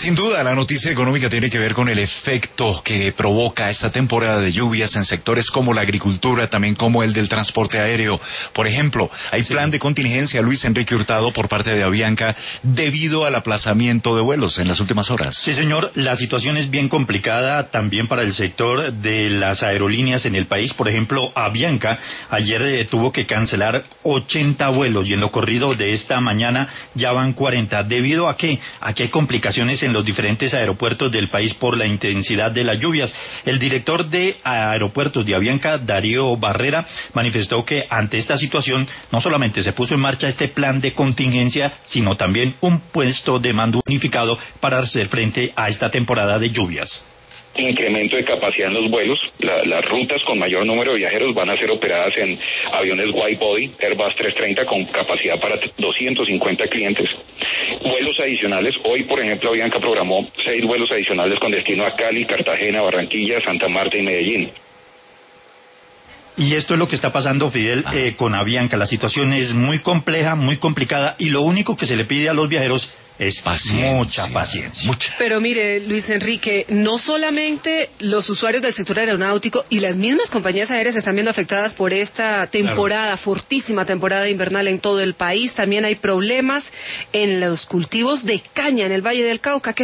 Sin duda, la noticia económica tiene que ver con el efecto que provoca esta temporada de lluvias en sectores como la agricultura, también como el del transporte aéreo. Por ejemplo, hay plan de contingencia, Luis Enrique Hurtado, por parte de Avianca, debido al aplazamiento de vuelos en las últimas horas. Sí, señor, la situación es bien complicada también para el sector de las aerolíneas en el país. Por ejemplo, Avianca ayer tuvo que cancelar 80 vuelos y en lo corrido de esta mañana ya van 40. ¿Debido a qué? A que hay complicaciones en los diferentes aeropuertos del país por la intensidad de las lluvias. El director de aeropuertos de Avianca, Darío Barrera, manifestó que ante esta situación no solamente se puso en marcha este plan de contingencia, sino también un puesto de mando unificado para hacer frente a esta temporada de lluvias. Incremento de capacidad en los vuelos, las rutas con mayor número de viajeros van a ser operadas en aviones wide body, Airbus 330 con capacidad para 250 clientes. Vuelos adicionales, hoy por ejemplo Avianca programó 6 vuelos adicionales con destino a Cali, Cartagena, Barranquilla, Santa Marta y Medellín. Y esto es lo que está pasando, Fidel, con Avianca. La situación es muy compleja, muy complicada, y lo único que se le pide a los viajeros es mucha paciencia. Pero mire, Luis Enrique, no solamente los usuarios del sector aeronáutico y las mismas compañías aéreas están viendo afectadas por esta temporada, fortísima temporada invernal en todo el país. También hay problemas en los cultivos de caña en el Valle del Cauca.